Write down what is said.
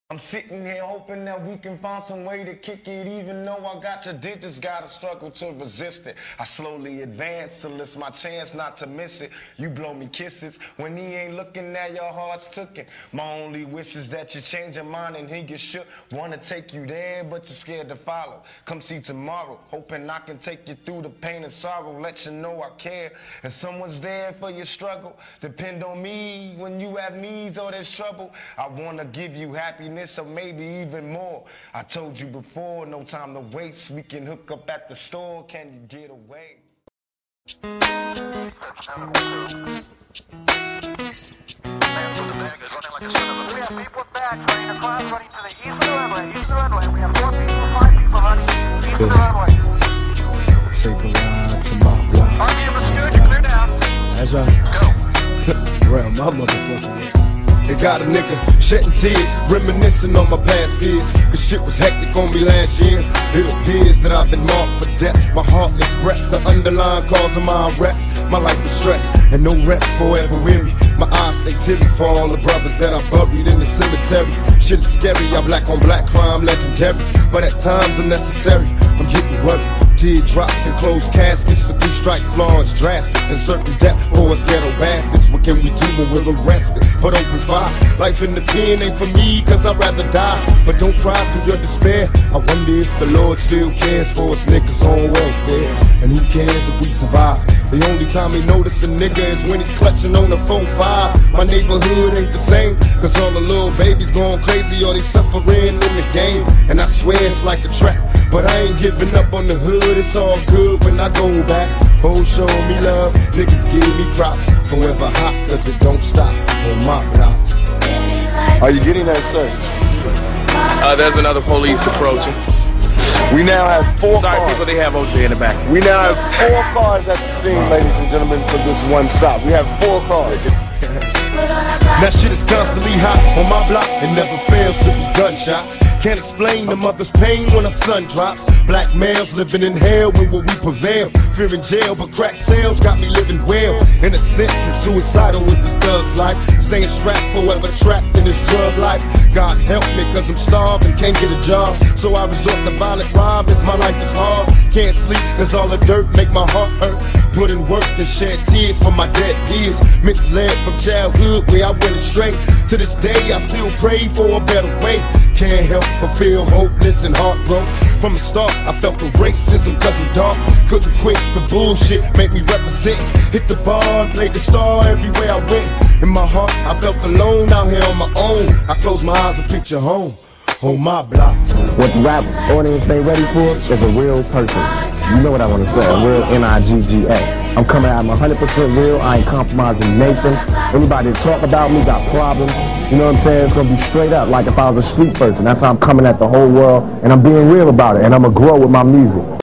I'm sitting here hoping that we can find some way to kick it. Even though I got your digits, gotta struggle to resist it. I slowly advance till it's my chance not to miss it. You blow me kisses when he ain't looking at your heart's tooken. My only wish is that you change your mind and he get shook. Wanna take you there, but you're scared to follow. Come see tomorrow, hoping I can take you through the pain and sorrow. Let you know I care, and someone's there for your struggle. Depend on me when you have needs or there's trouble. I wanna give you happiness, or maybe even more. I told you before, no time to waste. We can hook up at the store. Can you get away? Take a ride to my block. That's right. Go. Real, my motherfucker. It got a nigga shedding tears, reminiscing on my past fears. Cause shit was hectic on me last year. It appears that I've been marked for death. My heart expressed the underlying cause of my arrest. My life is stress and no rest, forever weary. My eyes stay teary for all the brothers that I buried in the cemetery. Shit is scary, I'm black on black crime, legendary. But at times unnecessary, I'm getting worried. Teardrops and closed caskets, the 3 strikes law is drastic. And certain death for us ghetto bastards. What can we do when we're arrested? But open fire. Life in the pen ain't for me, cause I'd rather die. But don't cry through your despair. I wonder if the Lord still cares for us niggas on welfare. And who cares if we survive? The only time he notice a nigga is when he's clutching on the 4-5. My neighborhood ain't the same, cause all the little babies going crazy or they suffering in the game. And I swear it's like a trap, but I ain't giving up on the hood. It's all good when I go back. Oh, show me love, niggas give me props. Forever hot, cause it don't stop on my block. Are you getting that search? There's another police approaching. We now have 4 cars. People, they have OJ in the back. We now have 4 cars at the scene, ladies and gentlemen, for this one stop. We have 4 cars. That shit is constantly hot on my block. It never fails to be gunshots. Can't explain the mother's pain when her son drops. Black males living in hell when will we prevail? Fear in jail, but crack sales got me living well. In a sense, I'm suicidal with this thug's life. Staying strapped, forever trapped in this drug life. God help me, cause I'm starved and can't get a job. So I resort to violent robins, my life is hard. Can't sleep, cause all the dirt make my heart hurt. Put in work and shed tears for my dead peers. Misled from childhood where I went astray. To this day I still pray for a better way. Can't help but feel hopeless and heartbroken. From the start I felt the racism cause I'm dark. Couldn't quit the bullshit, make me represent. Hit the bar and played the star everywhere I went. In my heart I felt alone out here on my own. I close my eyes and picture home on my block. What the rap audience ain't ready for is a real person. You know what I want to say, a real N-I-G-G-A. I'm coming out, I'm 100% real, I ain't compromising Nathan. Anybody that talk about me got problems, you know what I'm saying? It's going to be straight up like if I was a street person. That's how I'm coming at the whole world, and I'm being real about it, and I'm going to grow with my music.